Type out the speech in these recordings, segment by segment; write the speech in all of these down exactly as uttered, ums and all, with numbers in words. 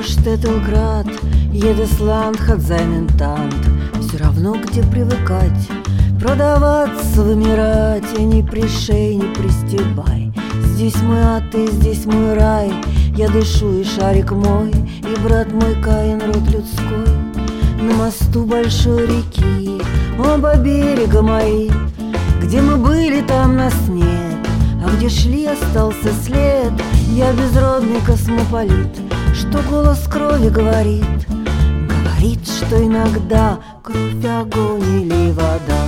Штеттелград, Едесланд, Хадзайнентант. Все равно где привыкать, продаваться, вымирать. И не пришей, не пристебай. Здесь мой ад, и здесь мой рай. Я дышу, и шарик мой, и брат мой Каин, род людской. На мосту большой реки оба берега мои. Где мы были, там нас нет, а где шли, остался след. Я безродный космополит, что голос крови говорит. Говорит, что иногда кровь, огонь или вода.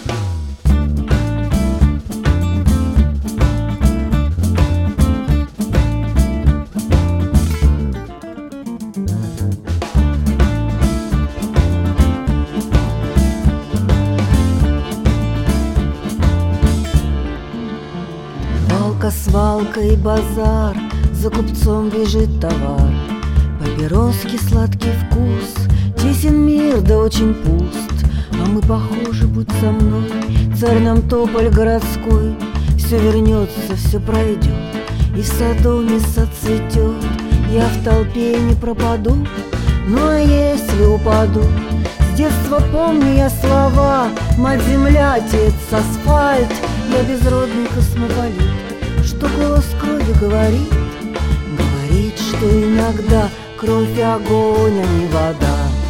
Свалка и базар, за купцом бежит товар. Папироски, сладкий вкус, тесен мир, да очень пуст. А мы похожи, будь со мной, царь нам тополь городской. Все вернется, все пройдет, и в саду не соцветет. Я в толпе не пропаду, ну а если упаду, с детства помню я слова: мать земля, отец асфальт. Я безродный космополит, что голос крови говорит. Говорит, что иногда кровь, огонь, а не вода.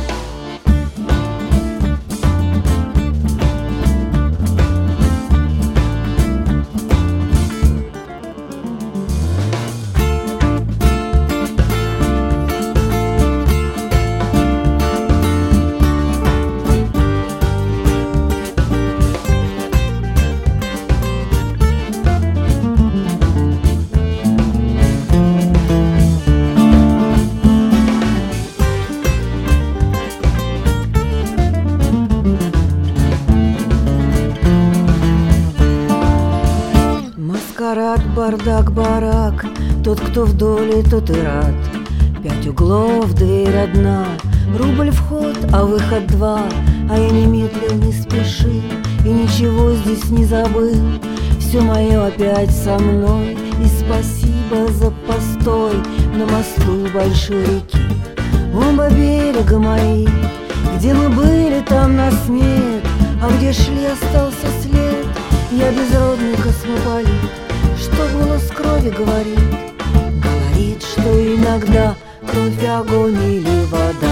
Маскарад, бардак, барак, тот, кто в доле, тот и рад. Пять углов, дверь одна, рубль вход, а выход два. А я не медлил, не спешил, и ничего здесь не забыл. Все мое опять со мной, и спасибо за постой на мосту большой реки. Оба берега мои, где мы были, там нас нет, а где шли, остался след. Я безродный космополит, что голос крови говорит. Говорит, что иногда кровь, огонь или вода.